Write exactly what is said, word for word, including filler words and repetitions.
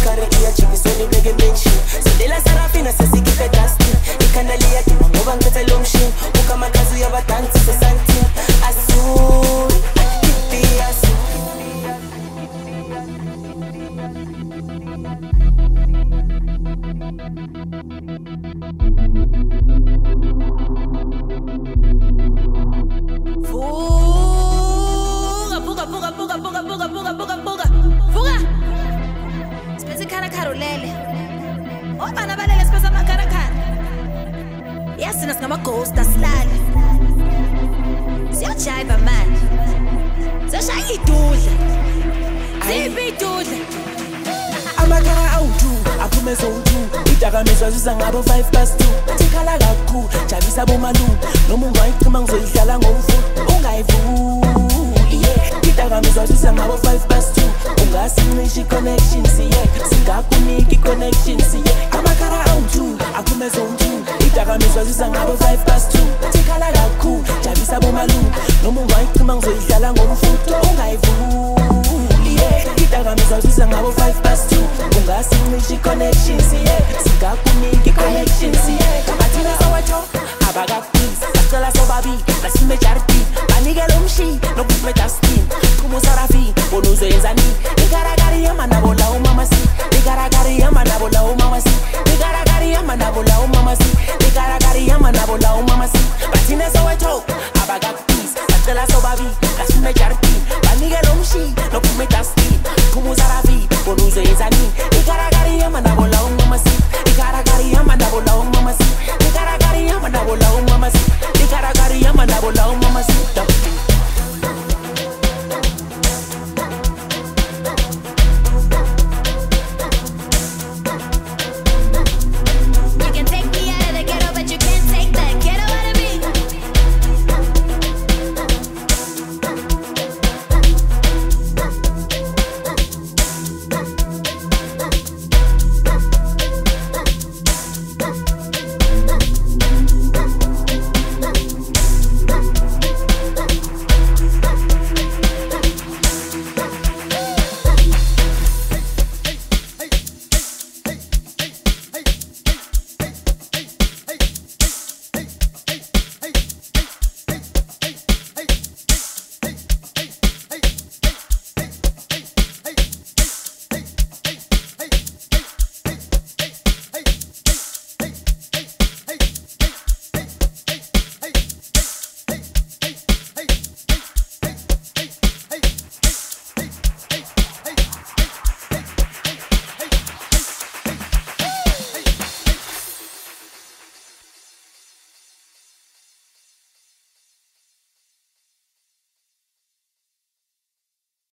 Ikari iya chiki soni blege menshi Sondela Sarafina sesikipe dusty Ikandalia kima ngoba ngiphethe lo mshini Ukamakazi yabadansi sesantini Asuli, kipi asuli Fuga, fuga, fuga, fuga, fuga, fuga, fuga, fuga, fuga, fuga. Siphethe ikharakhara ulele. Obana balele siphethe amakharakhara. Yasina singama-ghost asilali. Siyajiva manje. Siyashaya idudla. Ziphi idudla? Amakara awu-two, aphume sowu-two Idakamizwa ziza ngabo five past two Thikhala kakhulu, jabisa bomalume Noma ungayicima ngizoyihlala ngomfuthi Ungayivuli, yeah Idakamizwa ziza ngabo five past two Ungasincisha i-connection, siye Singakunika i-connection, siye Amakara awu-two, aphume sowu-two Idakamizwa ziza ngabo five past two Thikhala kakhulu, jabisa bomalume Noma ungayicima ngizoyihlala ngomfuthi Ungayivuli, yeah Idakamizwa ziza ngabo five past two Ungasincisha i-connection, siye